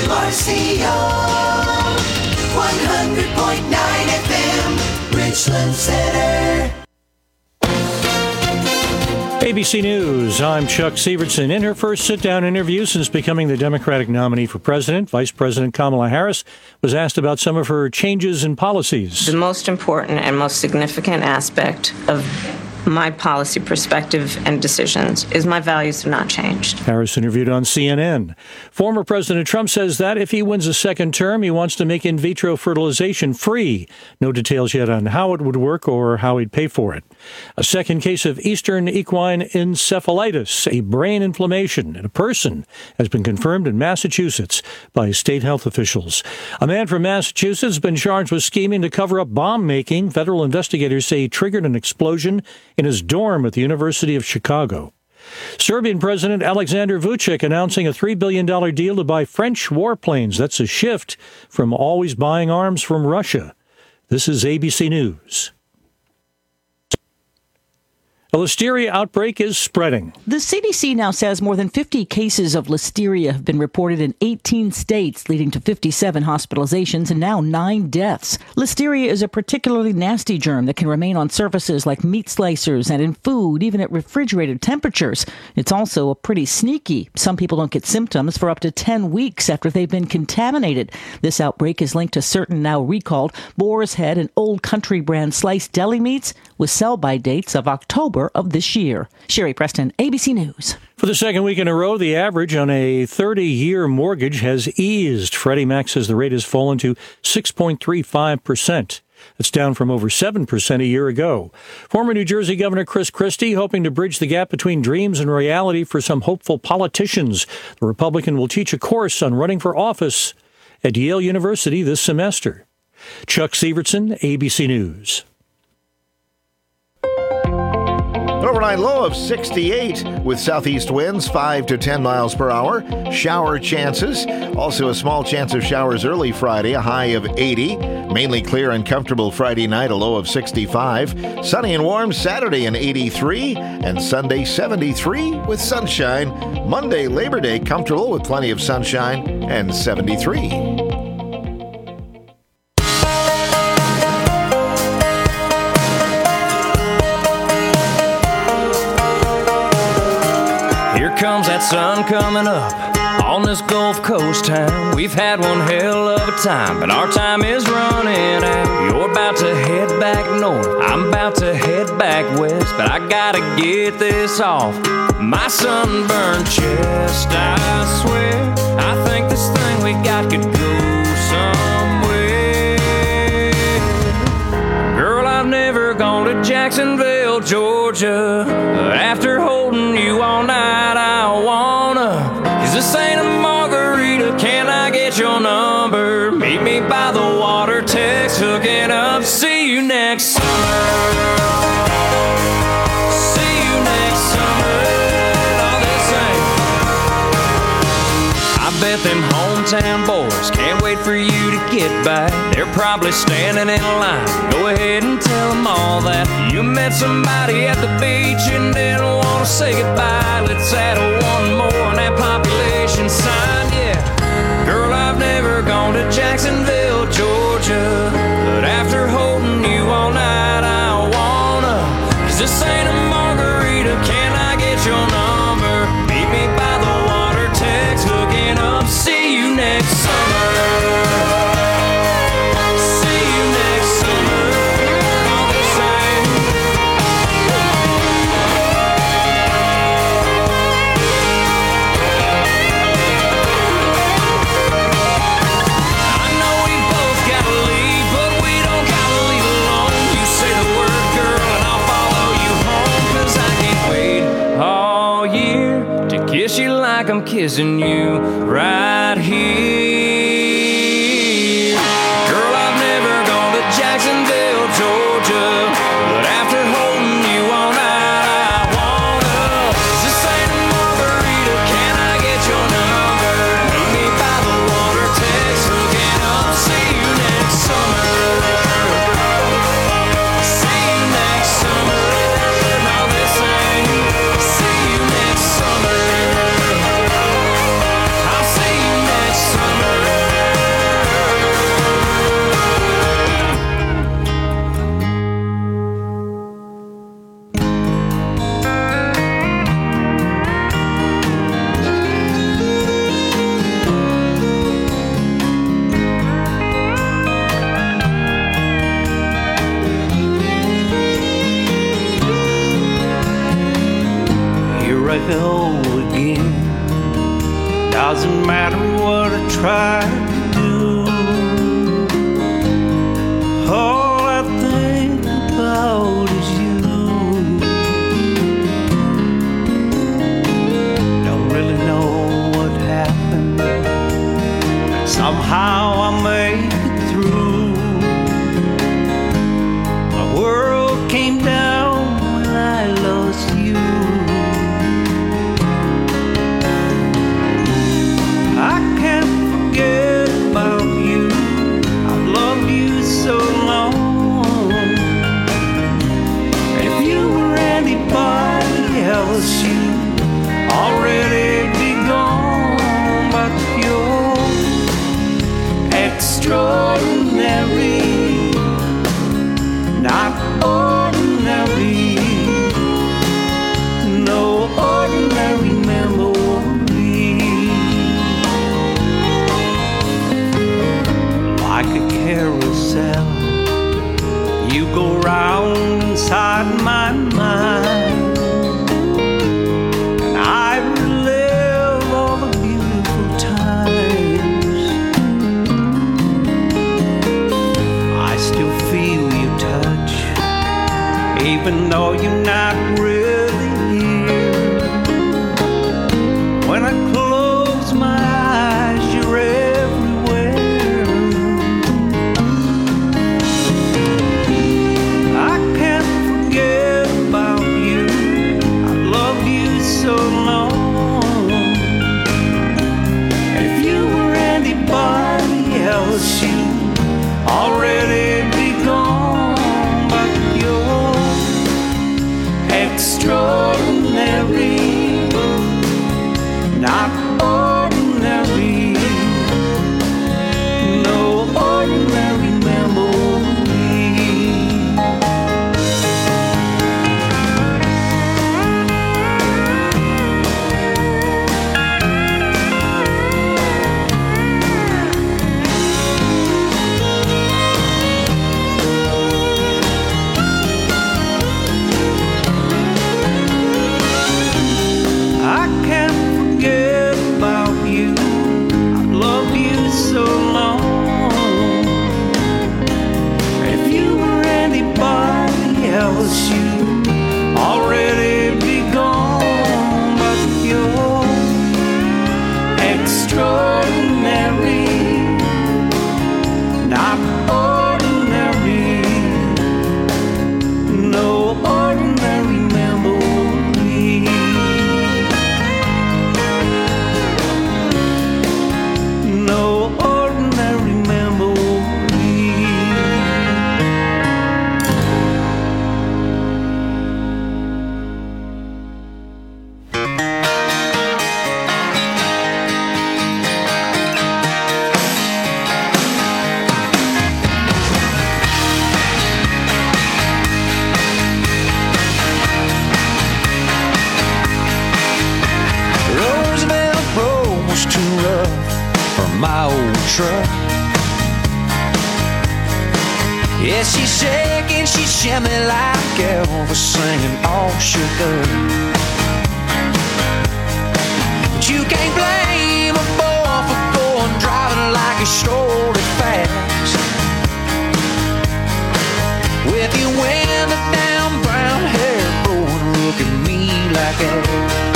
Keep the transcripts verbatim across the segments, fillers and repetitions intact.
W R C O, one hundred point nine F M, Richland Center. A B C News, I'm Chuck Sievertson. In her first sit-down interview since becoming the Democratic nominee for president, Vice President Kamala Harris was asked about some of her changes in policies. The most important and most significant aspect of my policy perspective and decisions is my values have not changed. Harris interviewed on C N N. Former President Trump says that if he wins a second term, he wants to make in vitro fertilization free. No details yet on how it would work or how he'd pay for it. A second case of Eastern equine encephalitis, a brain inflammation in a person, has been confirmed in Massachusetts by state health officials. A man from Massachusetts has been charged with scheming to cover up bomb making. Federal investigators say he triggered an explosion in his dorm at the University of Chicago. Serbian President Alexander Vučić announcing a three billion dollars deal to buy French warplanes. That's a shift from always buying arms from Russia. This is A B C News. A listeria outbreak is spreading. The C D C now says more than fifty cases of listeria have been reported in eighteen states, leading to fifty-seven hospitalizations and now nine deaths. Listeria is a particularly nasty germ that can remain on surfaces like meat slicers and in food, even at refrigerated temperatures. It's also pretty sneaky. Some people don't get symptoms for up to ten weeks after they've been contaminated. This outbreak is linked to certain now recalled Boar's Head and Old Country brand sliced deli meats with sell-by dates of October of this year. Sherry Preston, A B C News. For the second week in a row, the average on a thirty-year mortgage has eased. Freddie Mac says the rate has fallen to six point three five percent. That's down from over seven percent a year ago. Former New Jersey Governor Chris Christie hoping to bridge the gap between dreams and reality for some hopeful politicians. The Republican will teach a course on running for office at Yale University this semester. Chuck Sievertson, A B C News. Overnight low of sixty-eight with southeast winds five to ten miles per hour. Shower chances. Also a small chance of showers early Friday, a high of eighty. Mainly clear and comfortable Friday night, a low of sixty-five. Sunny and warm Saturday, an eighty-three. And Sunday, seventy-three with sunshine. Monday, Labor Day, comfortable with plenty of sunshine and seventy-three. Comes that sun coming up on this Gulf Coast town. We've had one hell of a time, but our time is running out. You're about to head back north, I'm about to head back west, but I gotta get this off my sunburned chest. I swear, I think this thing we got could go somewhere. Girl, I've never gone to Jacksonville, Georgia, but after holding you all night, I wanna. Is this ain't a margarita? Can I get your number? Meet me by the water, text, hooking up. See you next summer. See you next summer. All this ain't. I bet them hometown boys can't wait for you to get back. They're probably standing in line. Go ahead and tell them all that you met somebody at the beach and didn't want to say goodbye. Let's add one more on that population sign, yeah. Girl, I've never gone to Jacksonville, Georgia, but after holding you all night, I wanna. Cause this ain't a margarita, can I get your number? Meet me by the water, text, hooking up. See you next summer. See you next summer. All the same. I know we both gotta leave, but we don't gotta leave alone. You say the word, girl, and I'll follow you home. Cause I can't wait all year to kiss you like I'm kissing you right here. Girl, I've never gone to Jacksonville, Georgia, but after holding you all night, I wanna. This ain't a margarita, can I get your number? Meet me by the water, text, hooking up. See you next summer. See you next summer. Now this ain't. See you next summer. I'll see you next summer. Doesn't matter what I try to do. All I think about is you. Don't really know what happened, but somehow I made it through. My world came down when I lost you. I can't forget about you. I've loved you so long. If you were anybody else, you'd already be gone. But you're extraordinary, not ordinary. No ordinary memory. Like a carousel, you go round inside my mind, and I relive all the beautiful times. I still feel your touch, even though you're not really here. When I close my eyes, you're everywhere. I can't forget about you. I've loved you so long. If you were anybody else, you'd already be gone. But you're extraordinary, not ordinary. No ordinary memory. I can't forget about you. I've loved you so long. If you were anybody else, you'd already be gone. But you're extraordinary, not ordinary. No ordinary memory. No ordinary memory. Roosevelt Road was too rough for my old truck. Yeah, she's shaking, she's shimmy like Elvis singing all shook up. But you can't blame a boy for going driving like he strolled it fast. With your window down, brown hair blowing, look at me like that.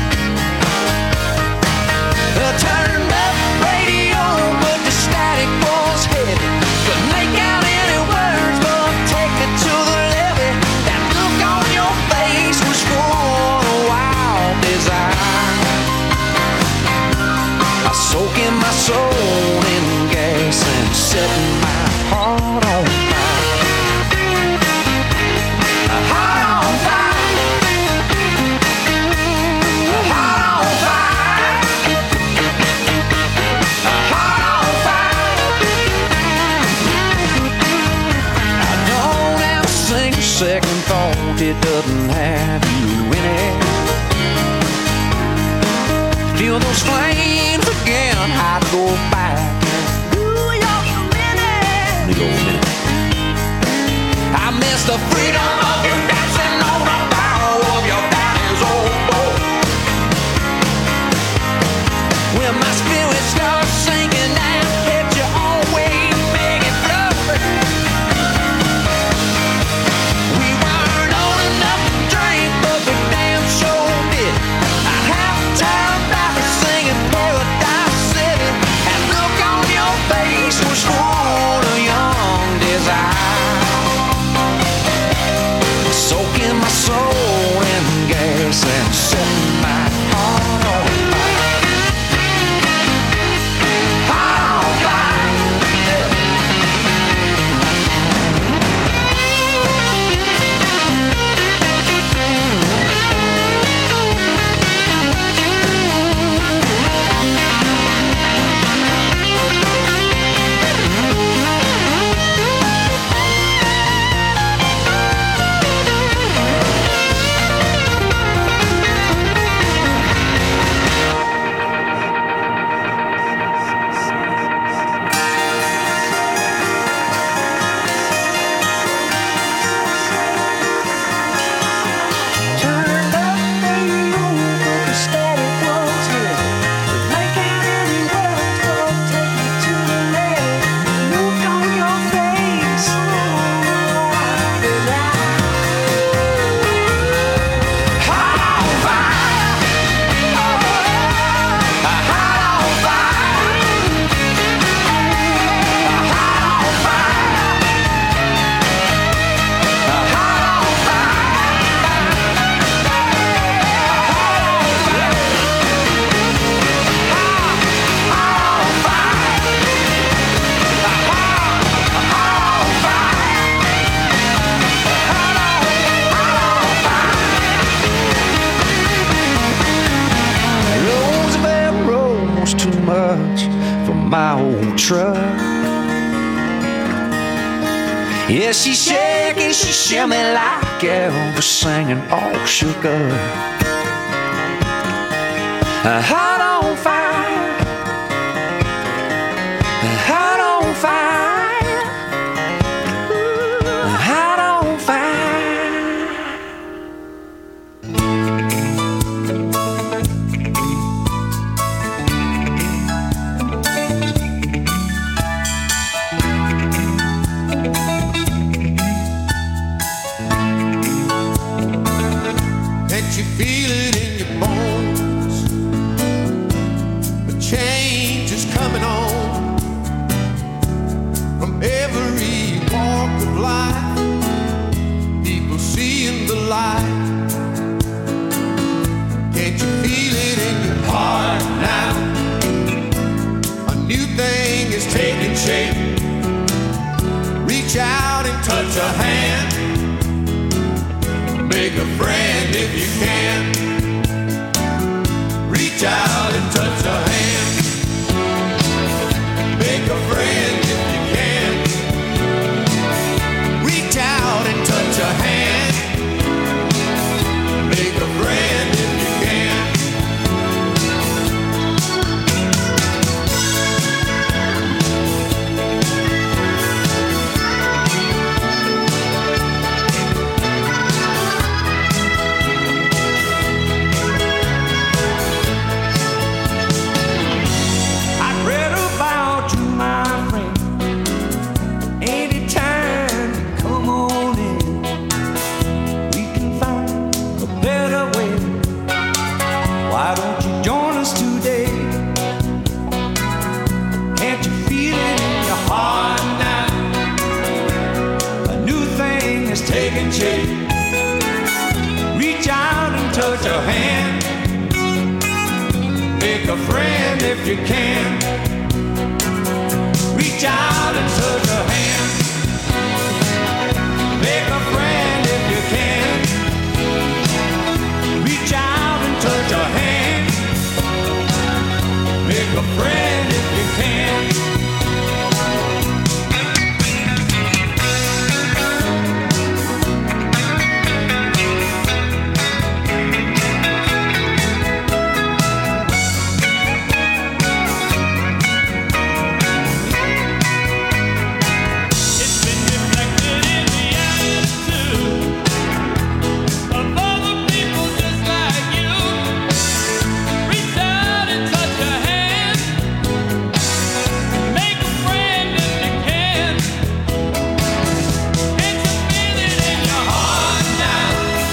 The turned up radio, but the static was heavy. Couldn't make out any words, but take it to the levee. That look on your face was full of wild desire. I soak in my soul in gas and setting my heart on fire. A heart on fire. A heart on fire. A heart on fire. I don't have a single second thought it doesn't have you in it. Feel those flames again, I'd go back. Ooh, you're a minute. Let me go a minute. I miss the freedom of you dancing on the barrel of your daddy's old boat. When my much for my old truck. Yeah, she shake and she shimmy like Elvis singing all shook up. Hot on fire, hot on fire, hot on fire. Can't you feel it in your bones? The change is coming on from every walk of life. People seeing the light. Can't you feel it in your heart now? A new thing is taking shape. Reach out and touch a hand. Make a friend if you can. Reach out and touch a hand. Make a friend if you can. Reach out and touch a hand. Make a friend if you can. I'd read about you, my friend. Anytime you come on in, we can find a better way. Why don't you join us today? Can't you feel it in your heart now? A new thing is taking shape. Reach out and touch a hand. Make a friend if you can. Reach out and touch a hand. Make a friend if you can. Reach out and touch a hand. Make a friend if you can. It's been reflected in the attitude of other people just like you. Reach out and touch a hand. Make a friend if you can. Can't you feel it in your heart now?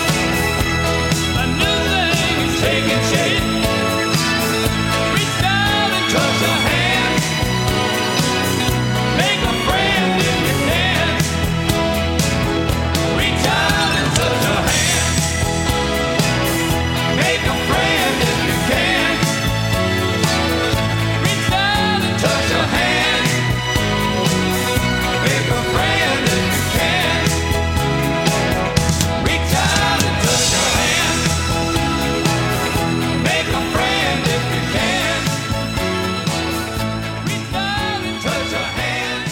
A new thing is taking shape. Reach out and touch a hand. Make a friend if you can. Reach out and touch a hand. Make a friend if you can. Reach out and touch a hand. Make a friend if you can. Reach out and touch a hand. Make a friend if you can. Reach out and touch a hand.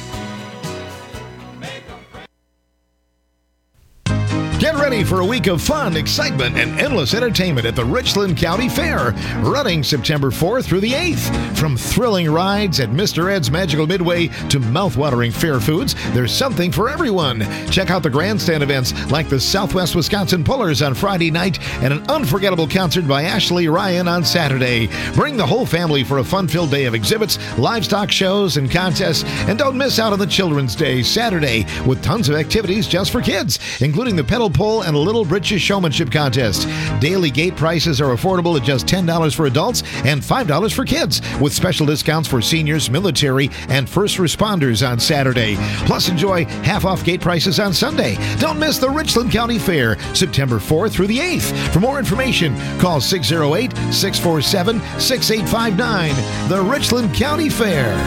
Make a friend. Get ready for a week of fun, excitement, and endless entertainment at the Richland County Fair, running September fourth through the eighth. From thrilling rides at Mister Ed's Magical Midway to mouth-watering fair foods, there's something for everyone. Check out the grandstand events like the Southwest Wisconsin Pullers on Friday night and an unforgettable concert by Ashley Ryan on Saturday. Bring the whole family for a fun-filled day of exhibits, livestock shows, and contests, and don't miss out on the Children's Day Saturday with tons of activities just for kids, including the pedal pole and a Little Britches showmanship contest. Daily gate prices are affordable at just ten dollars for adults and five dollars for kids, with special discounts for seniors, military, and first responders on Saturday. Plus, enjoy half-off gate prices on Sunday. Don't miss the Richland County Fair, September fourth through the eighth. For more information, call six oh eight, six four seven, six eight five nine. The Richland County Fair.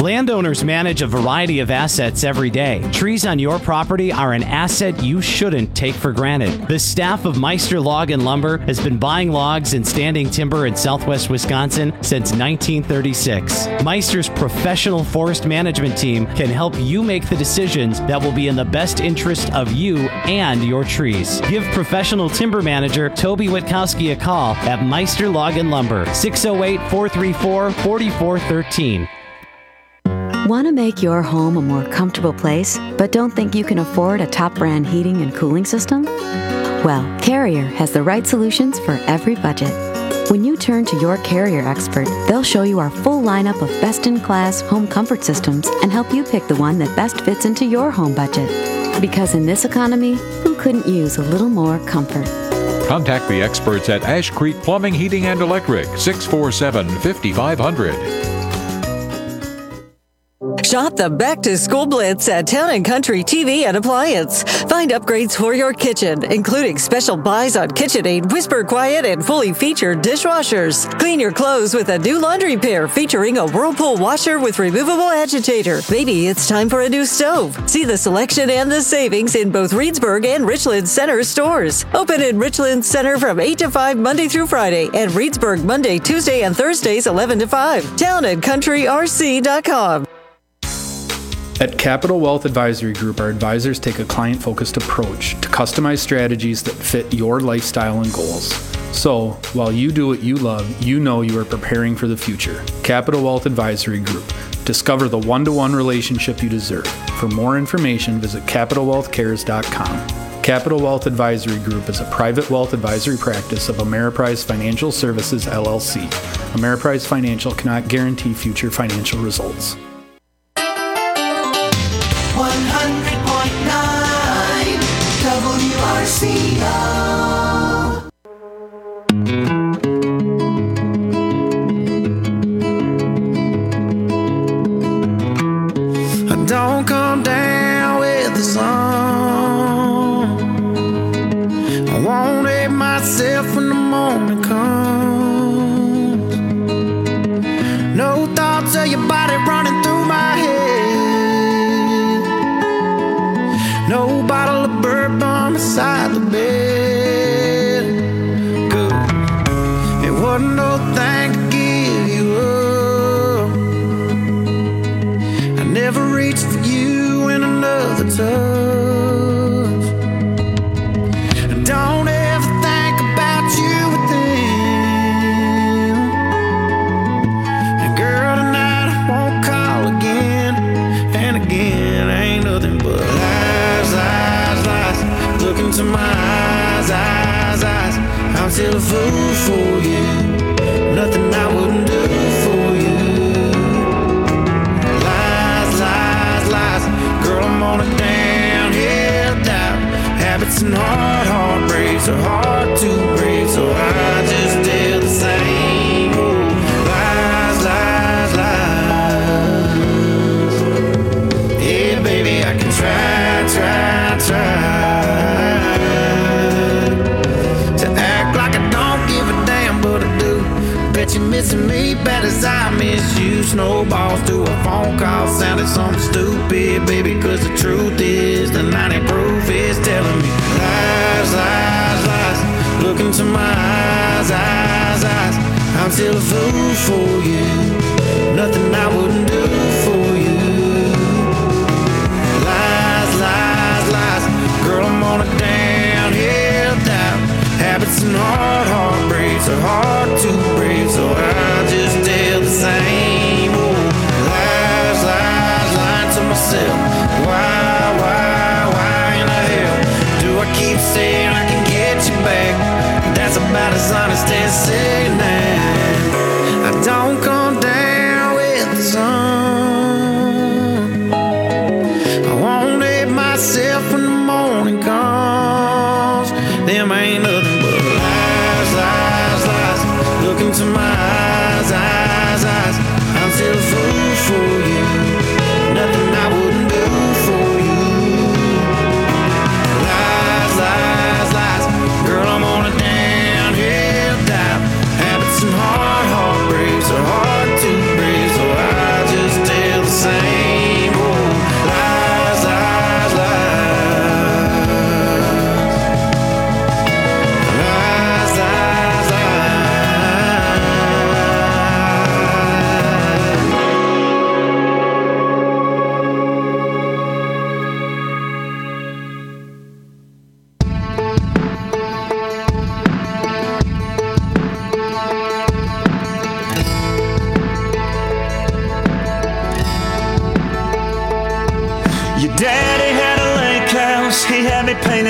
Landowners manage a variety of assets every day. Trees on your property are an asset you shouldn't take for granted. The staff of Meister Log and Lumber has been buying logs and standing timber in southwest Wisconsin since nineteen thirty-six. Meister's professional forest management team can help you make the decisions that will be in the best interest of you and your trees. Give professional timber manager Toby Witkowski a call at Meister Log and Lumber, six oh eight, four three four, four four one three. Want to make your home a more comfortable place, but don't think you can afford a top brand heating and cooling system? Well, Carrier has the right solutions for every budget. When you turn to your Carrier expert, they'll show you our full lineup of best-in-class home comfort systems and help you pick the one that best fits into your home budget. Because in this economy, who couldn't use a little more comfort? Contact the experts at Ash Creek Plumbing, Heating, and Electric, six four seven, five five zero zero. Shop the Back to School Blitz at Town and Country T V and Appliance. Find upgrades for your kitchen, including special buys on KitchenAid, Whisper Quiet, and fully featured dishwashers. Clean your clothes with a new laundry pair featuring a Whirlpool washer with removable agitator. Maybe it's time for a new stove. See the selection and the savings in both Reedsburg and Richland Center stores. Open in Richland Center from eight to five Monday through Friday, and Reedsburg Monday, Tuesday, and Thursdays eleven to five. town and country r c dot com. At Capital Wealth Advisory Group, our advisors take a client-focused approach to customize strategies that fit your lifestyle and goals. So, while you do what you love, you know you are preparing for the future. Capital Wealth Advisory Group. Discover the one-to-one relationship you deserve. For more information, visit capital wealth cares dot com. Capital Wealth Advisory Group is a private wealth advisory practice of Ameriprise Financial Services, L L C. Ameriprise Financial cannot guarantee future financial results. one hundred point nine W R C O. Don't come down with the sun. I won't hate myself when the morning comes. No thoughts of your body running through my head. No bottle of bourbon beside the bed. Good. It wasn't no thing to give you up. I never reached for you in another touch. And don't ever think about you with them. And girl, tonight I won't call again and again. Ain't nothing but lies, lies, lies. Look into my eyes, eyes, eyes. I'm still a fool for you. Nothing I wouldn't do for you. Girl, I'm on a downhill dive. Habits and hard heartbreaks are hard to break, so I just did the same. Oh, lies, lies, lies. Yeah, baby, I can try, try, try to act like I don't give a damn, but I do. Bet you're missing me bad as I miss you. Snowballs to a phone call sounded something stupid, baby, cause the truth is the ninety proof is telling me lies, lies, lies. Look into my eyes, eyes, eyes. I'm still a fool for you. Nothing I wouldn't do for you. Lies, lies, lies. Girl, I'm on a downhill dive. Habits and hard heartbreaks are hard to break, so I just tell the same. Oh, lies, lies, lying to myself. Why, why, why in the hell do I keep saying I can get you back? That's about as honest as saying that I don't come down with the sun. I won't hate myself when the morning comes. Them ain't nothing but lies, lies, lies. Look into my eyes, eyes, eyes. I'm still a fool for you. Nothing I wouldn't do for you. Lies, lies, lies. Girl, I'm on a downhill dive. Habits and hard heartbreaks are hard to break, so I just tell the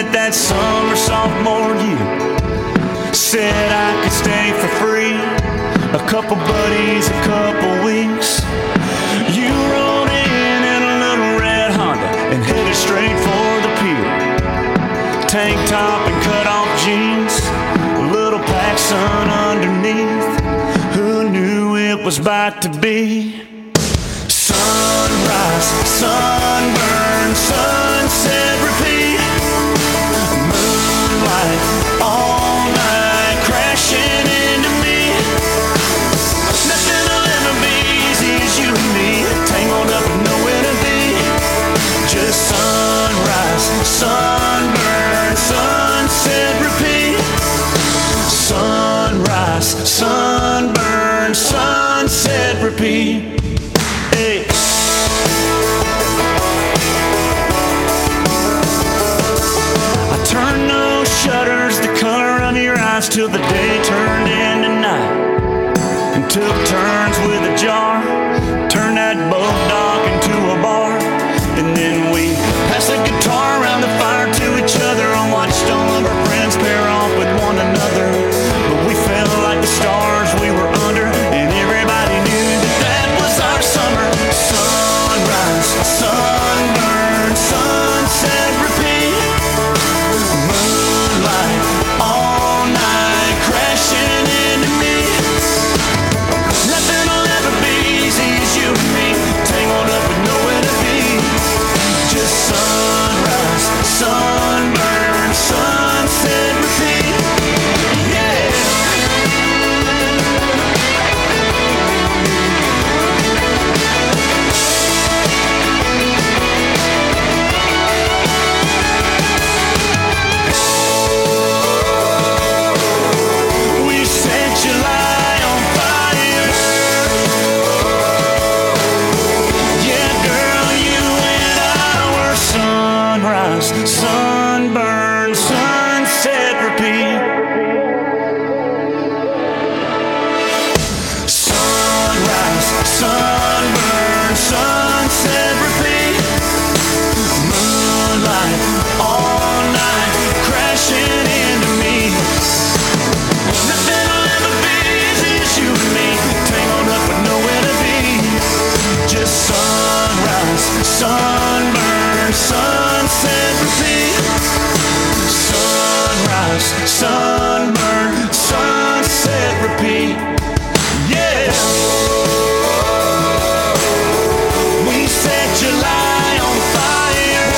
it that summer sophomore year. Said I could stay for free, a couple buddies, a couple weeks. You rode in in a little red Honda and headed straight for the pier. Tank top and cut off jeans, a little PacSun underneath. Who knew it was about to be? Sunrise, sunburn, sunset, repeat. Moonlight, all night, crashing into me. Nothing will ever be easy as you and me, tangled up with nowhere to be. Just sunrise, sunburn, sunset, repeat. Sunrise, sunburn, sunset, repeat. Hey. I turned those shutters the color of your eyes till the day turned into night, and took turns with a jar, turned that boat dock into a bar, and then we passed the guitar around the fire to each other and watched all of our friends pair off with one another. But we felt like the stars we were under, and everybody knew that that was our summer. Sunrise, sunburn, sunset, repeat. Moonlight, all night, crashing into me. Nothing will ever be easy as you and me, tangled up with nowhere to be. Just sunrise, sunburn, sunset, repeat. Yeah. We set July on fire. Yeah, girl, you and I were sunrise, sunburn, sunset, repeat. Sunrise, sunburn, sunset, repeat. Moonlight, all night, crashing into me. Nothing will ever be easy as you and me, tangled up with nowhere to be. Just sunrise, sunburn, sunset, repeat. Sunrise, sunburn, sunset, repeat. Yeah. We set July on fire.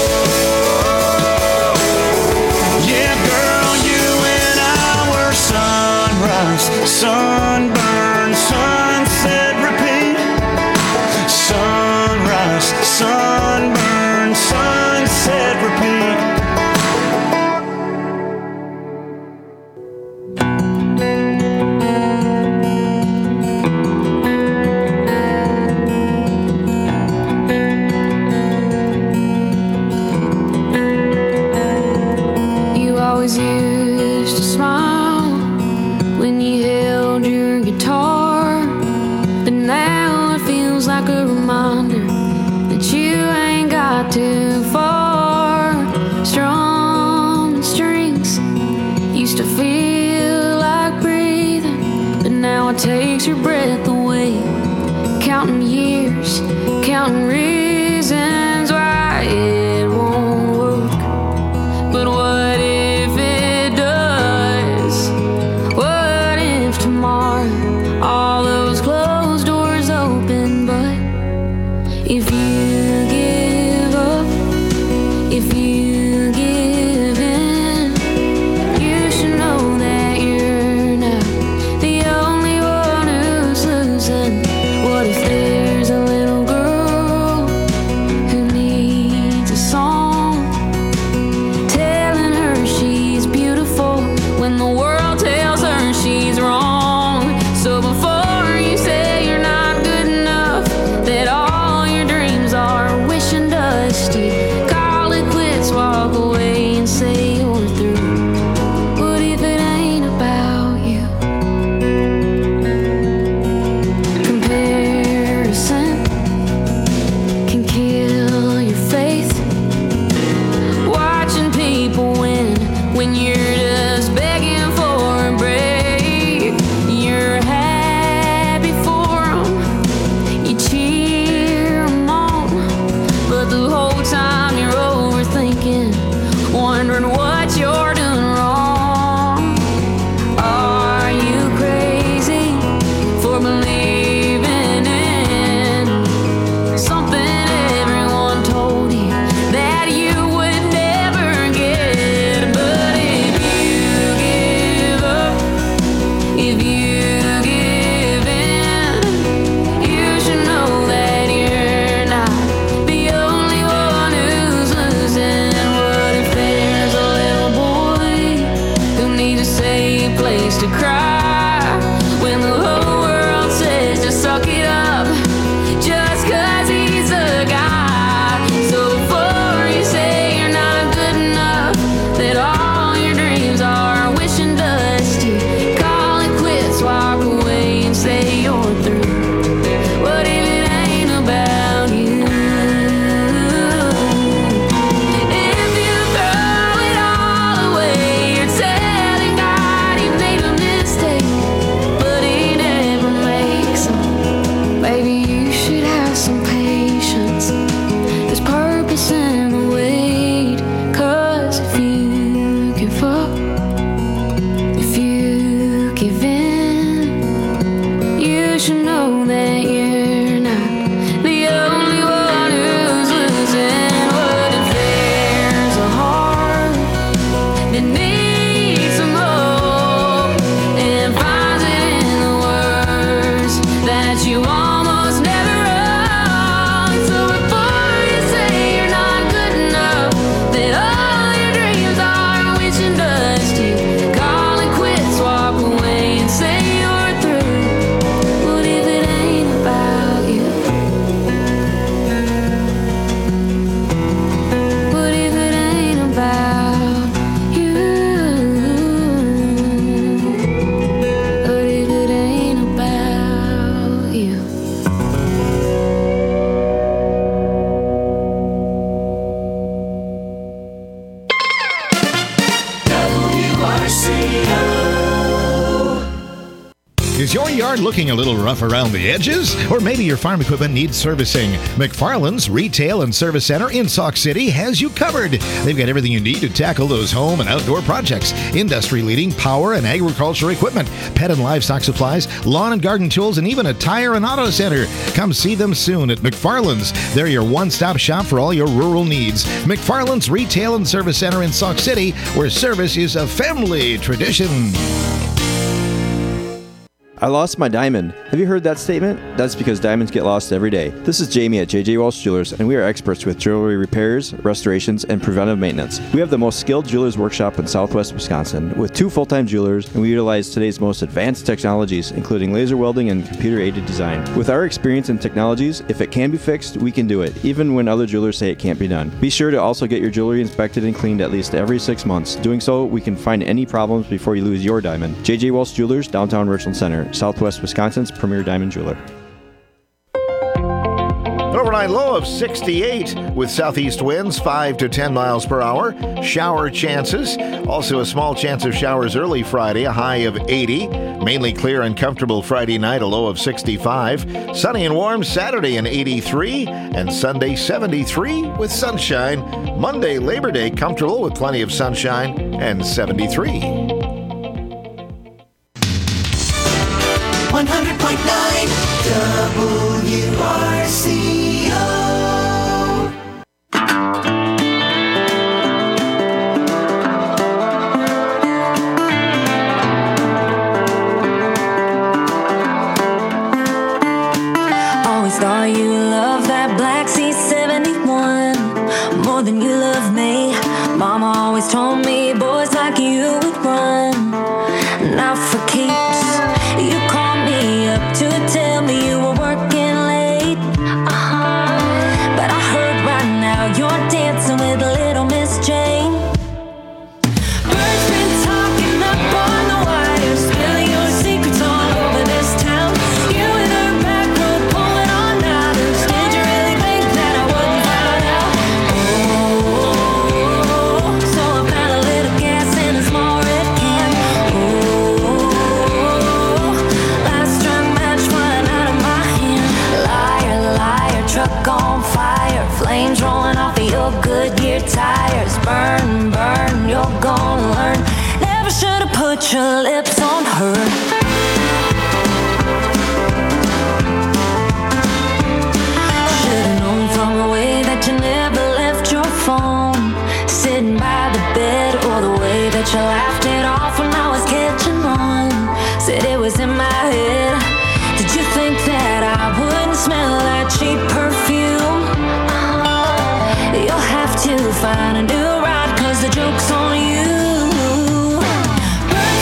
Yeah, girl, you and I were sunrise, sunburn, sunset, repeat. Sunrise, sunburn, sunset, repeat. You always used to smile when you held your guitar, but now it feels like a reminder that you ain't got too far. Strong strings used to feel like breathing, but now it takes your breath away. Counting years, counting reasons why it won't work. But what if it does? What if tomorrow all those closed doors open? But if you give up, if you give in, you should know that you're not the only one who's losing. What if there's a little girl a safe place to cry when the whole world says to suck it up just 'cause he's a guy. So before you say you're not good enough, that all your dreams are wishing dusty, call it quits, walk away and say you're through. What if it ain't about you? If you throw it all away, you're telling God he made a mistake, but he never makes them. Baby, you should have some patience. There's purpose in the wait, 'cause if you give up, if you give in, you should know that you're not the only one who's losing. What if there's a heart that needs some hope and finds it in the words that you almost never wrote? So before you say you're not good enough, that all your dreams are wishing dusty, call it quits, walk away and say you're through. What if it ain't about you? What if it ain't about you? What if it ain't about you? Is your yard looking a little rough around the edges? Or maybe your farm equipment needs servicing? McFarland's Retail and Service Center in Sauk City has you covered. They've got everything you need to tackle those home and outdoor projects. Industry-leading power and agriculture equipment, pet and livestock supplies, lawn and garden tools, and even a tire and auto center. Come see them soon at McFarland's. They're your one-stop shop for all your rural needs. McFarland's Retail and Service Center in Sauk City, where service is a family tradition. I lost my diamond. Have you heard that statement? That's because diamonds get lost every day. This is Jamie at J J Walsh Jewelers, and we are experts with jewelry repairs, restorations, and preventive maintenance. We have the most skilled jewelers workshop in southwest Wisconsin with two full-time jewelers, and we utilize today's most advanced technologies, including laser welding and computer-aided design. With our experience in technologies, if it can be fixed, we can do it, even when other jewelers say it can't be done. Be sure to also get your jewelry inspected and cleaned at least every six months. Doing so, we can find any problems before you lose your diamond. J J Walsh Jewelers, downtown Richland Center, Southwest Wisconsin's premier diamond jeweler. Overnight low of sixty-eight with southeast winds five to ten miles per hour. Shower chances. Also a small chance of showers early Friday, a high of eighty. Mainly clear and comfortable Friday night, a low of sixty-five. Sunny and warm Saturday, an eighty-three. And Sunday, seventy-three with sunshine. Monday, Labor Day, comfortable with plenty of sunshine and seventy-three. one hundred point nine W R C O. Always thought you loved that Black C seventy-one more than you love me. Mama always told me boys like you would run, not for keeps. You called me up to tell me you were working late. Uh-huh. But I heard right now you're dancing with little Miss Jane. Birds been talking up on the wire, spilling your secrets all over this town. You and her back road pulling on outers. Did you really think that I wouldn't find out? Oh, so I found a little gas in a small red can. Oh, last strung match flying out of my hand. Liar, liar, truck on fire, flames rolling off of your Goodyear tires. Burn, burn, you're gonna learn. Never should have put your lips on her. Should've known from the way that you never left your phone sitting by the bed, or the way that you laughed it off when I was catching on. Said it was in my head. Did you think that I wouldn't smell that cheap perfume? Uh, you'll have to find a new ride, 'cause the joke's on you. Birds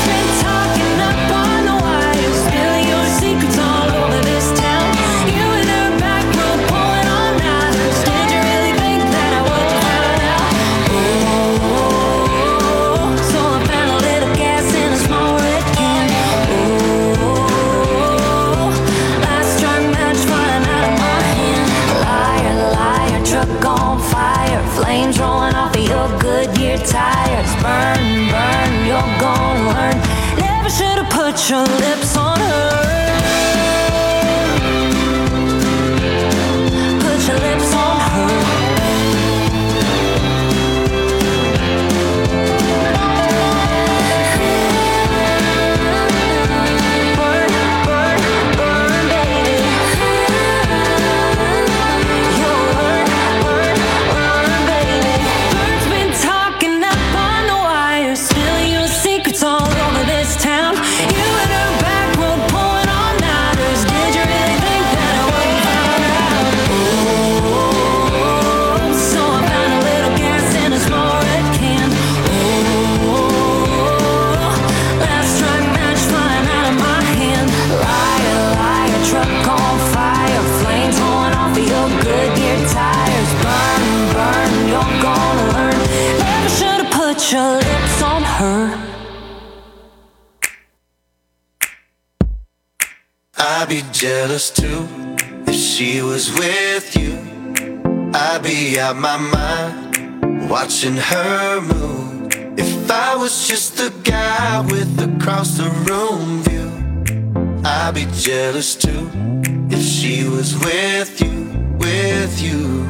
put your lips on her. Put your lips on her. Your lips on her. I'd be jealous too if she was with you. I'd be out my mind watching her move. If I was just the guy with across the room view, I'd be jealous too if she was with you, with you.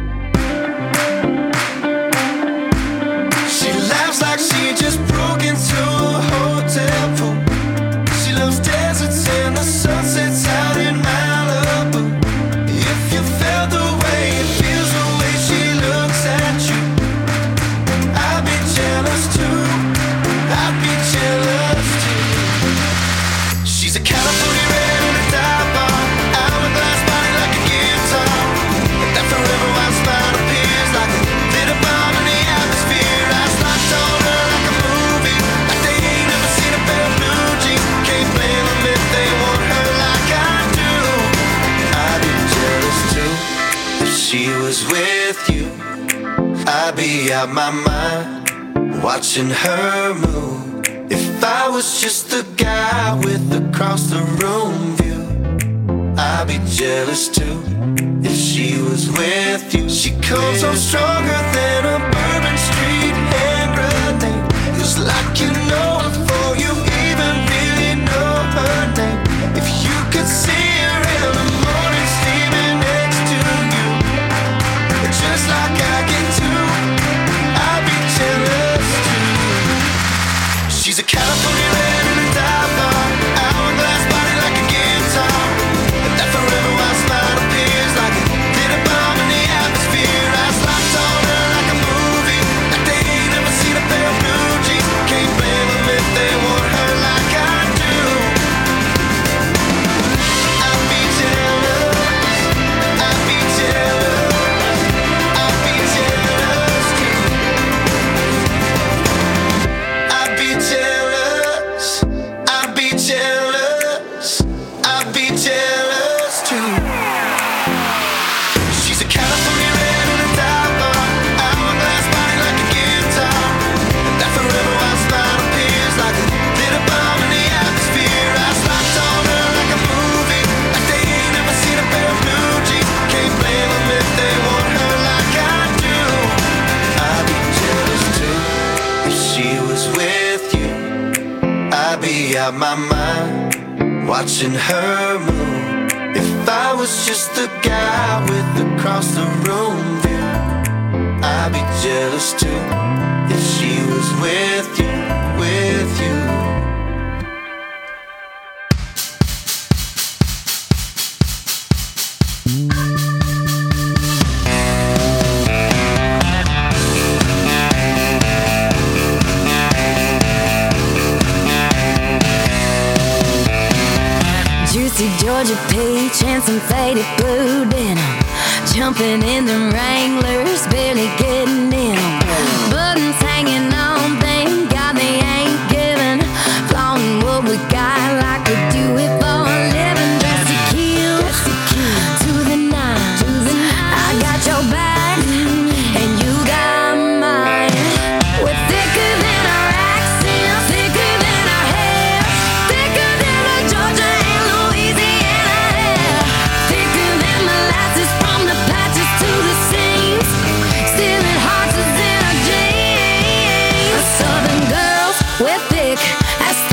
Like she just broke into a hotel pool. She loves deserts and the sunsets out in Malibu. If you felt the way it feels, the way she looks at you, I'd be jealous too. I'd be jealous too. She's a California red and a dive bar, hourglass body like a guitar. And that forever wild smile appears like a glitter bomb in the atmosphere. I locked on her like a movie, like they ain't never seen a pair of blue jeans. Can't blame them if they want her like I do. I'd be jealous too if she was with you. I'd be out my mind watching her move. If I was just the guy with across the room view, I'd be jealous too if she was with you. She comes on stronger than a Bourbon Street hand grenade. It's like you know her before you even really know her name. If you could see her in the morning steaming next to you, just like I get to, I'd be jealous too. She's a California red and a dive bar, hourglass body like a guitar. And that forever wild smile appears like a glitter bomb in the atmosphere. Eyes locked on her like a movie, like they ain't never seen a pair of blue jeans. Can't blame them if they want her like I do. I'd be jealous, I'd be jealous, I'd be jealous too. I'd be jealous, I'd be jealous, I'd be jealous too. She's a California red and a dive bar, hourglass body like a guitar. And that forever wild smile appears like a glitter bomb in the atmosphere. Eyes locked on her like a movie, like they ain't never seen a pair of blue jeans. Can't blame them if they want her like I do. I'd be jealous too if she was with you. I'd be out my mind watching her move. If I was just the guy with across the room view, I'd be jealous too if she was with you, with you. Juicy Georgia peach and some faded blue denim. Jumping in the Wranglers, barely getting in 'em. Buttons hanging on, thank God they ain't giving. Flaunting what we got like we do it for a living. Dress to kill, to the nine. I got your back, and you got mine. We're thicker than our accents, thicker than our hair, thicker than the Georgia and Louisiana hair, thicker than molasses from the patches to the seams, stealing hearts is in our jeans. Southern girls, we're thick as thieves.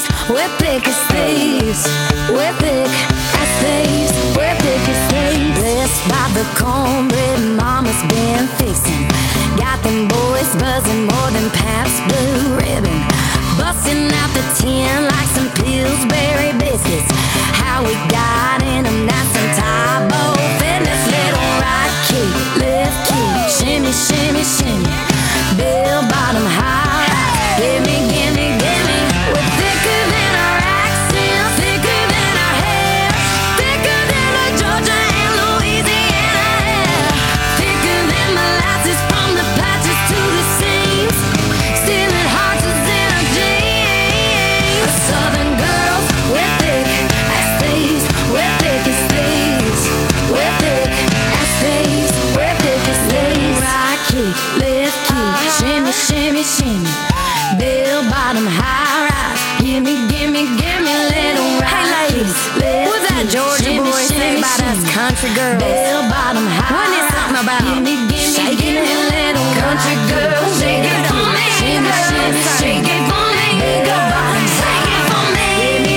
thieves. We're thick as thieves. We're thick as thieves. We're thick as thieves. Blessed by the cornbread mama's been fixing. Got them boys buzzing more than Pabst Blue Ribbon. Busting out the tin like some Pillsbury biscuits. How we got in them, that's some Tybo Fitness. Little right kick, left kick, shimmy, shimmy, shimmy. Bill bottom high, gimme, gimme, gimme. We're thicker than our accents, thicker than our hair, thicker than the Georgia and Louisiana air, thicker than molasses from the patches to the seams, stealing hearts is in our jeans. Southern girls, we're thick as thieves, we're thick as thieves, we're thick as thieves, we're thick as thieves. Right kick, left kick, shimmy, shimmy, shimmy. Bill bottom high rise, gimme, gimme, gimme little right. Hey ladies, what's that Georgia boy say about us country girls? Bill bottom high. Wasn't it something about gimme, gimme, shaking it, little country girls? Shake it for me, shimmy, shimmy, shake it for me. Bill bottom, shake it for me.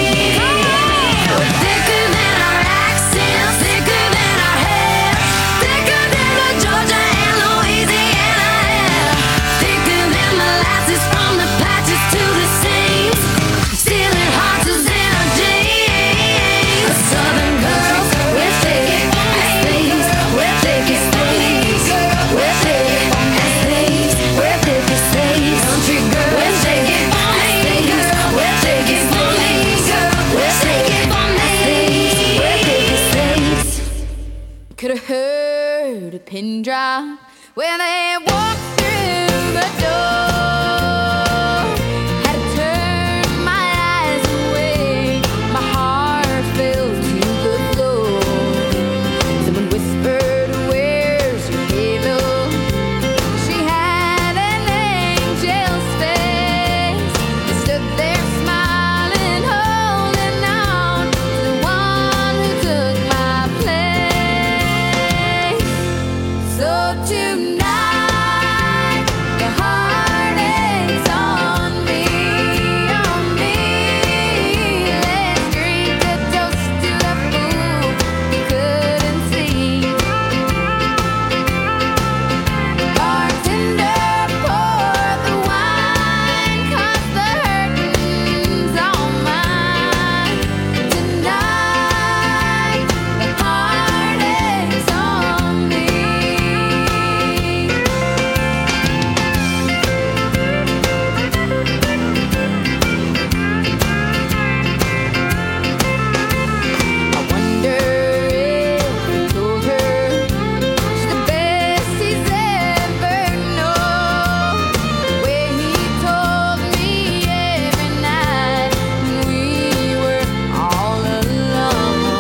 We're thicker than our accents, thicker than our hair, thicker than the Georgia and Louisiana air, thicker than molasses from the patches to the seams, stealing hearts is in our jeans. Southern girls, we're thick as thieves, we're thick as thieves, we're thick as thieves, we're thick as thieves. Country girls, we're thick as thieves, we're thick as thieves, we're thick as thieves, we're thick as thieves. Could have heard a pin drop when they walked through the door. Had to turn my eyes away, my heart fell to the floor. Someone whispered, "Where's your halo?" She had an angel's face. They stood there smiling, holding on to the one who took my place. So tonight, the heartache's on me, on me. Let's drink a toast to the fool you couldn't see. Bartender, pour the wine, 'cause the hurting's on mine. Tonight, the heartache's on me. I wonder if he told her she's the best he's ever known. The way he told me every night when we were all alone.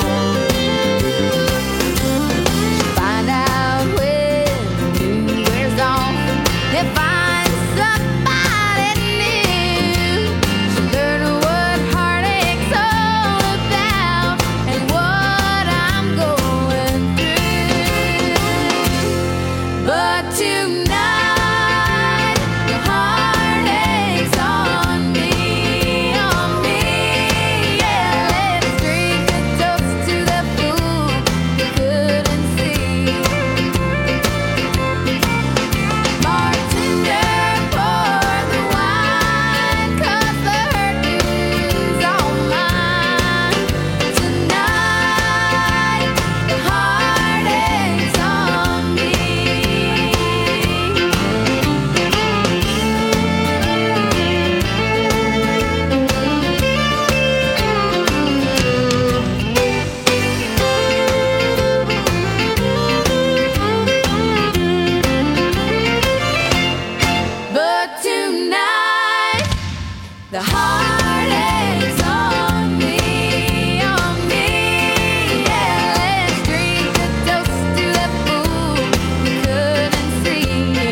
She'll find out when the moon wears off, he'll find somebody new. She'll learn what heartache's all about and what I'm going through. But tonight, the heartache's on me, on me. Yeah, let's drink a toast to the fool you couldn't see. Bartender, pour the wine, 'cause the hurting's on mine. Tonight, the heartache's on me. But tonight, the heartache's on me, on me. Yeah, let's drink a toast to the fool you couldn't see.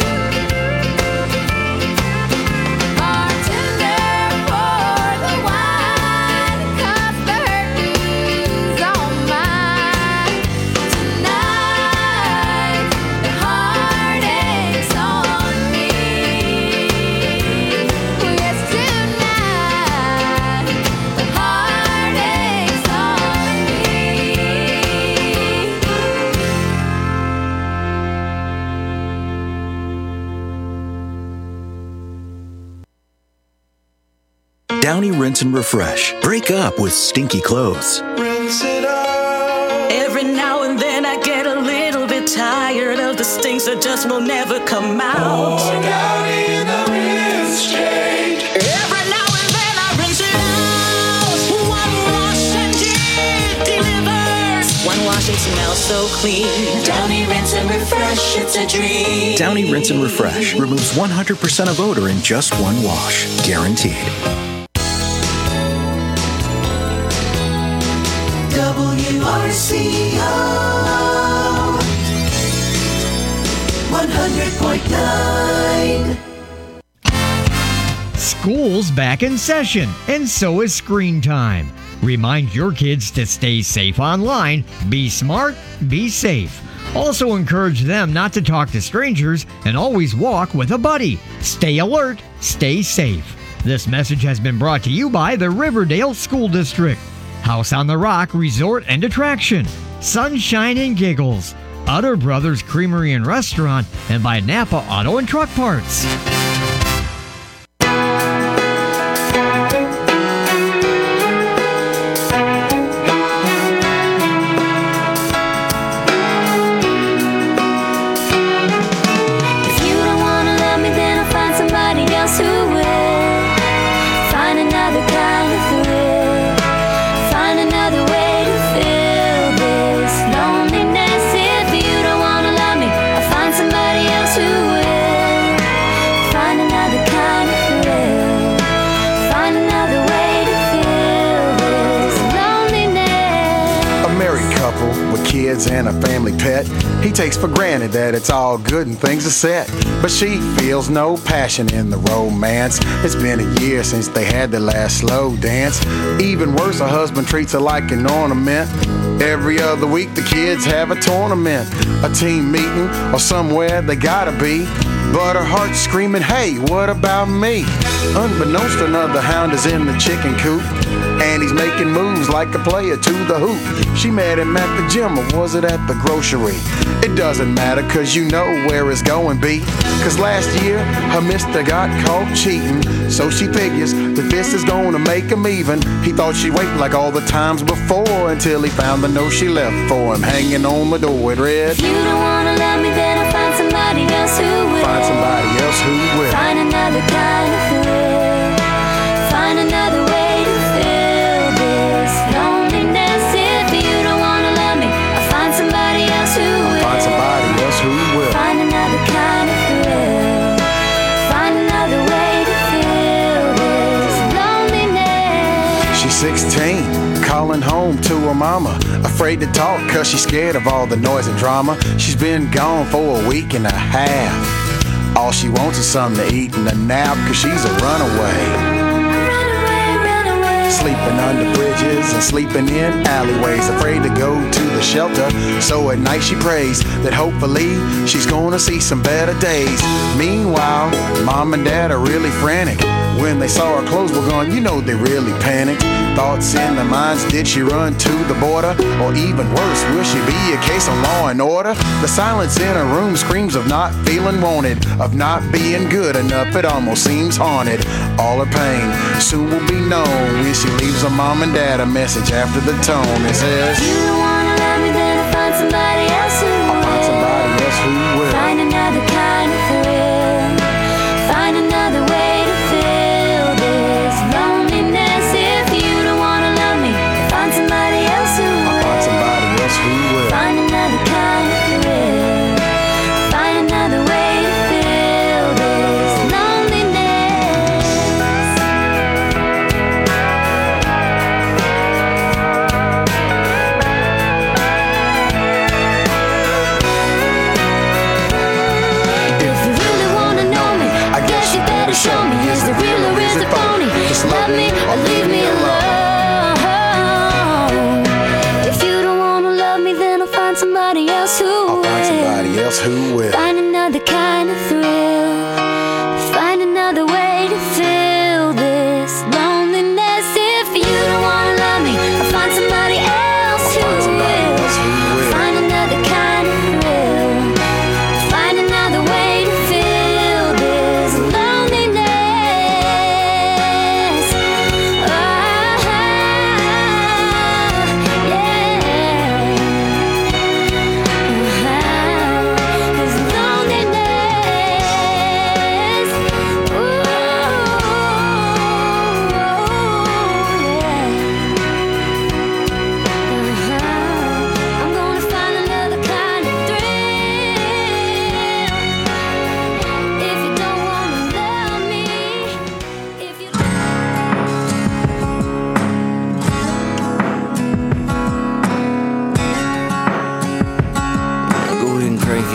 Bartender, pour the wine, 'cause the hurting's on mine. Tonight, the heartache's on me. Yes, tonight. Downy Rinse and Refresh. Break up with stinky clothes. Rinse it out. Every now and then I get a little bit tired of the stinks that just will never come out. Pour Downy in the rinse change. Every now and then I rinse it out. One wash and it delivers. One wash and smells so clean. Downy Rinse and Refresh, it's a dream. Downy Rinse and Refresh removes one hundred percent of odor in just one wash. Guaranteed. W R C O one hundred point nine. School's back in session, and so is Screen Time. Remind your kids to stay safe online, be smart, be safe. Also encourage them not to talk to strangers and always walk with a buddy. Stay alert, stay safe. This message has been brought to you by the Riverdale School District, House on the Rock Resort and Attraction, Sunshine and Giggles, Utter Brothers Creamery and Restaurant, and by Napa Auto and Truck Parts. And a family pet. He takes for granted that it's all good and things are set. But she feels no passion in the romance. It's been a year since they had their last slow dance. Even worse, her husband treats her like an ornament. Every other week the kids have a tournament, a team meeting, or somewhere they gotta be. But her heart's screaming, hey, what about me? Unbeknownst to her, the hound is in the chicken coop, and he's making moves like a player to the hoop. She met him at the gym, or was it at the grocery? It doesn't matter, cause you know where it's going be. Cause last year, her mister got caught cheating, so she figures that this is gonna make him even. He thought she'd wait like all the times before, until he found the note she left for him hanging on the door. It read, if you don't wanna love me, then I'll find somebody else who will. Find somebody else who will. Find another kind of thrill. Find another way to fill this loneliness. If you don't wanna love me, I'll find somebody else who will. Find somebody else who will. Find another kind of thrill. Find another way to fill this loneliness. She's sixteen, calling home to her mama, afraid to talk cause she's scared of all the noise and drama. She's been gone for a week and a half. All she wants is something to eat and a nap, cause she's a runaway. Sleeping under bridges and sleeping in alleyways, afraid to go to the shelter. So at night she prays that hopefully she's gonna see some better days. Meanwhile, mom and dad are really frantic. When they saw her clothes were gone, you know they really panicked. Thoughts in their minds, did she run to the border? Or even worse, will she be a case of law and order? The silence in her room screams of not feeling wanted, of not being good enough, it almost seems haunted. All her pain soon will be known when she leaves her mom and dad a message after the tone. It says, if you don't wanna love me, then I'll find somebody else who will. I'll find somebody else who will. Find another kind of thrill. Find another way to fill this loneliness. If you don't wanna love me, find somebody else who will. I'll find somebody else who will. Find another kind of thrill. Find another way to fill this loneliness. If you really wanna know me, I guess you better show me. Is it real or is it phony? Just love me or leave me alone. If you don't wanna love me, then I'll find somebody else who I'll will. find somebody else who will. Find another kind of thrill. Find another way to fill this loneliness. If you don't wanna love me, I'll find somebody else who will. Find another kind of thrill. Find another way to fill this loneliness.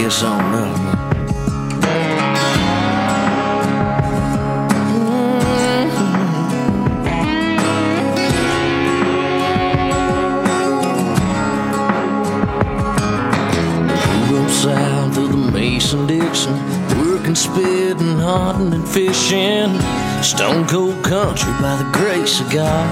this on up. South of the Mason-Dixon, working, spitting, hunting, and fishing. Stone cold country by the grace of God.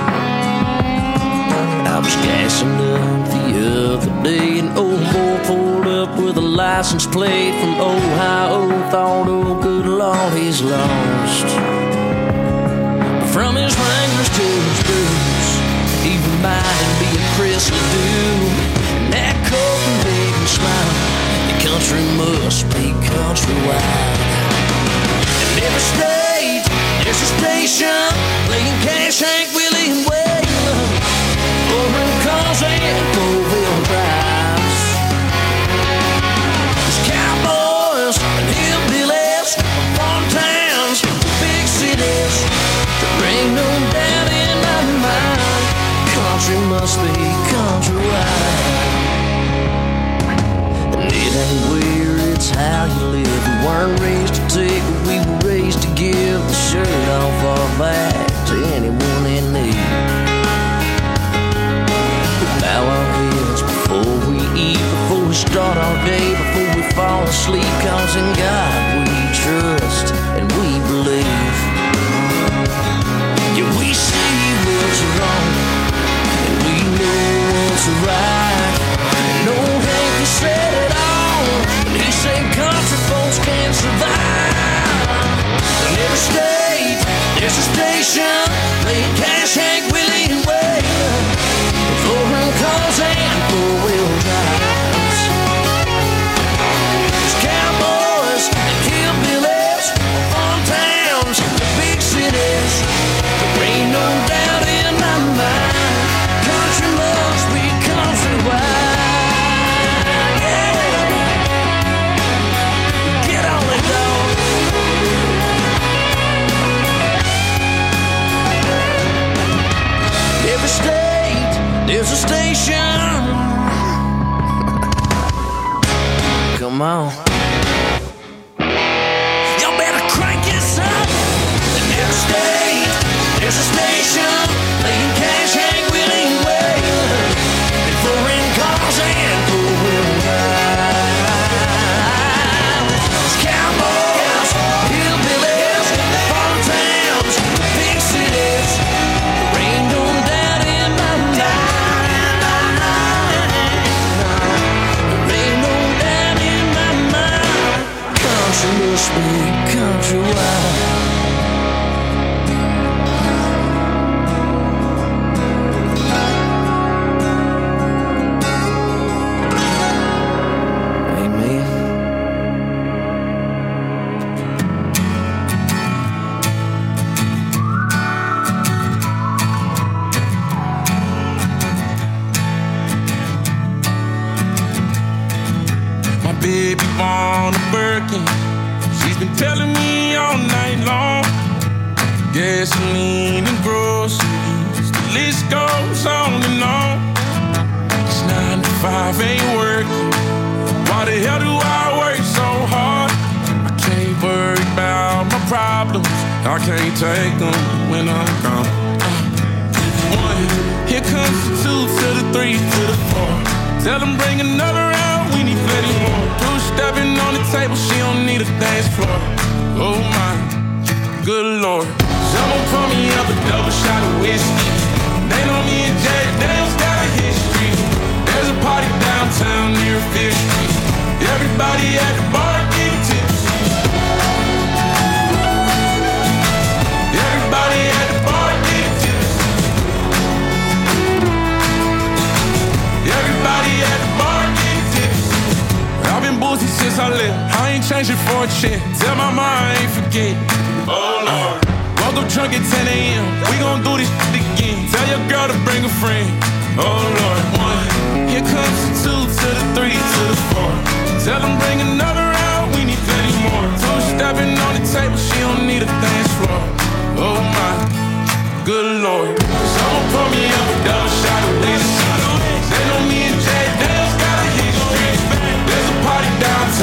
I was gassing up the other day, and old boy pulled up with a license plate from Ohio. Thought, oh good Lord, he's lost. But from his Wranglers to his boots, he reminded me of Chris LeDoux. And that Copenhagen smile, the country must be countrywide. In every state, there's a station playing Cash, Hank, Willie, and Waylon. Four-wheel cars and four-wheel drives. There's cowboys and hillbillies, farm towns, big cities. There ain't no doubt in my mind, country must be countrywide. It ain't where, it's how you live. We weren't raised to take, but we were raised to give the shirt off our back to anyone in need. We bow our heads before we eat, before we start our day, before we fall asleep. Cause in God we trust and we believe. Yeah, we see what's wrong and we know what's right. And old Hank said it all, and he said country folks can't survive. In every state, there's a station playing Cash, Hank, Willie, and Waylon. Four-wheel cars and four-wheel drives. There's cowboys and hillbillies, farm towns, big cities. There ain't no doubt in my mind, country must be countrywide. There's a station. Come on. Y'all better crank this up. In every state, there's a station playing Cash, Hank, Willie, and Waylon. And foreign cars and four-wheel drives. Cowboys, hillbillies, farm towns, big cities. There ain't no doubt in my mind. Country must be countrywide. Amen. My baby born a Birkin. She's been telling me all night long. Gasoline and groceries, the list goes on and on. It's nine to five, ain't working. Why the hell do I work so hard? I can't worry about my problems, I can't take them when I'm gone. uh, One, here comes the two to the three to the four. Tell them bring another round, we need plenty more. Two stepping on the table, she don't need a dance floor. Oh my, good Lord. Someone pour me up a double shot of whiskey. They know me and Jack Daniels got a history. There's a party downtown near Fifth Street. Everybody at the bar getting tipsy. Everybody at the bar getting tipsy. Everybody at the bar getting tipsy. I've been boozy since I left. I ain't changing for a check. Tell my mom I ain't forget. Oh Lord. Woke up drunk at ten a.m. We gon' do this shit again. Tell your girl to bring a friend. Oh Lord. One. Here comes the two to the three to the four. Tell them bring another round. We need plenty more. Two stepping on the table. She don't need a dance floor. Oh my, good Lord. Someone pour me up a double shot of whiskey. They know me and Jay Dale's got a history. There's a party downtown.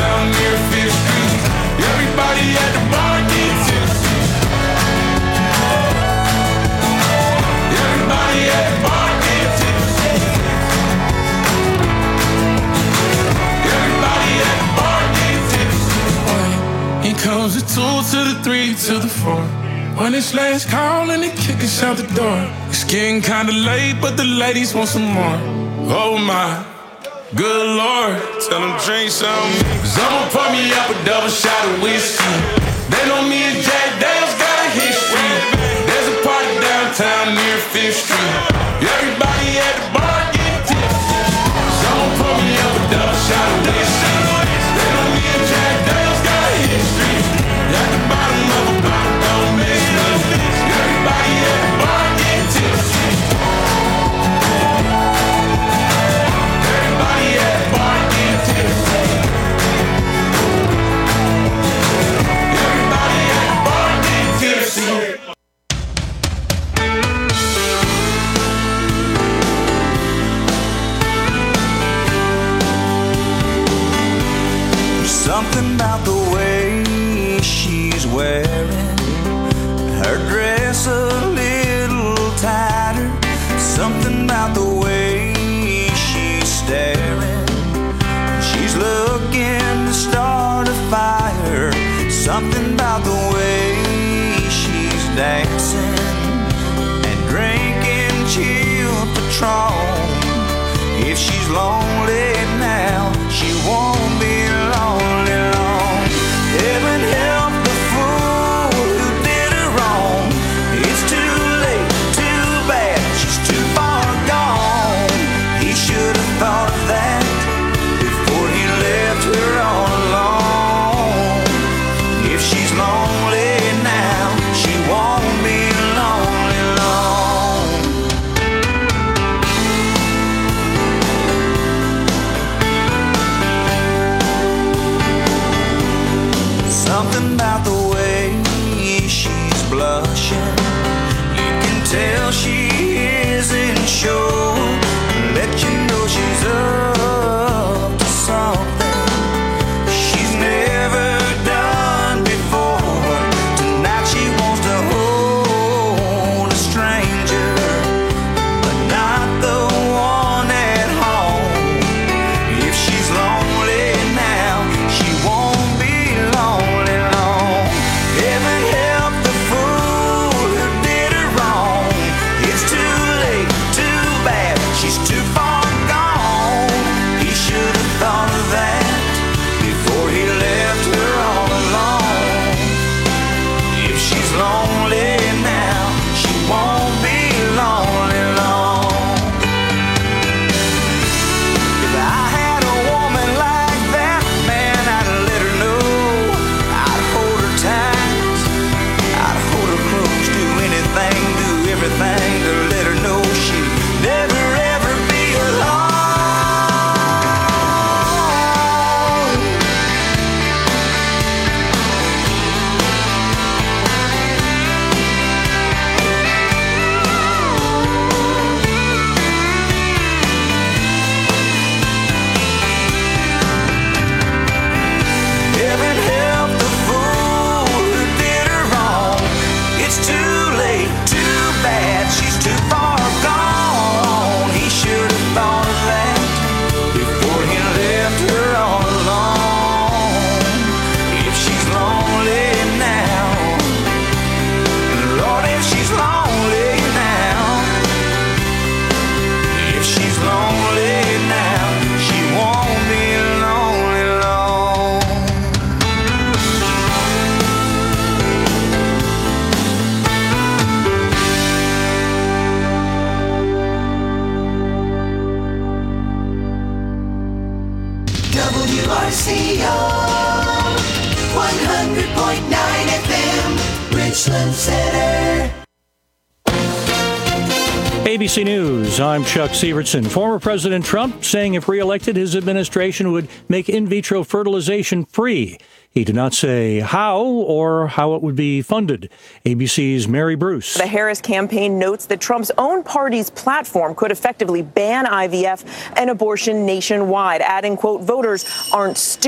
two to the three to the four. When it's last call and they kick us out the door. It's getting kinda late, but the ladies want some more. Oh my, good Lord, tell them drink some. Cause I'ma pour me up a double shot of whiskey. They know me and Jack Daniels got a history. There's a party downtown near Fifth Street. Everybody at the bar get tipsy. So I'ma pour me up a double shot of whiskey. They know me and Jack Daniels got a history. At the bottom of a bottle, don't miss nothing. Everybody at the bar get tipsy. Everybody at the bar get tipsy. Everybody at the bar get tipsy. Something about the way she's wearing her dress a little tighter. Something about the way she's staring. She's looking to start a fire. Something about the way she's dancing and drinking chill Patron. If she's lonely now, she won't be lonely long. Heaven help the fool who did her wrong. It's too late, too bad, she's too far gone. He should have thought of that before he left her all alone. If she's lonely now, she won't be lonely long. Something about the way she's blushing. You can tell she isn't sure. Let you know she's up to something she's never done before. Tonight she wants to hold a stranger, but not the one at home. If she's lonely now, she won't be lonely long. Heaven help the fool who did her wrong. It's too late, too bad, she's too far gone. He should have thought of that before he left her all alone. If she's lonely now, she won't be lonely long. If I had a woman like that, man, I'd let her know. I'd hold her tight, I'd hold her close, do anything, do everything to let her know she'd never ever be alone. Heaven help the fool who did her wrong. It's too late, too bad, she's too far gone. He should have thought of that before he left her all alone. If she's lonely now, Lord, if she's lonely now, if she's lonely now, she won't be lonely long. W R C O one hundred point nine F M, Richland Center. A B C News, I'm Chuck Severson. Former President Trump saying if reelected, his administration would make in vitro fertilization free. He did not say how or how it would be funded. A B C's Mary Bruce. The Harris campaign notes that Trump's own party's platform could effectively ban I V F and abortion nationwide, adding, quote, voters aren't stupid.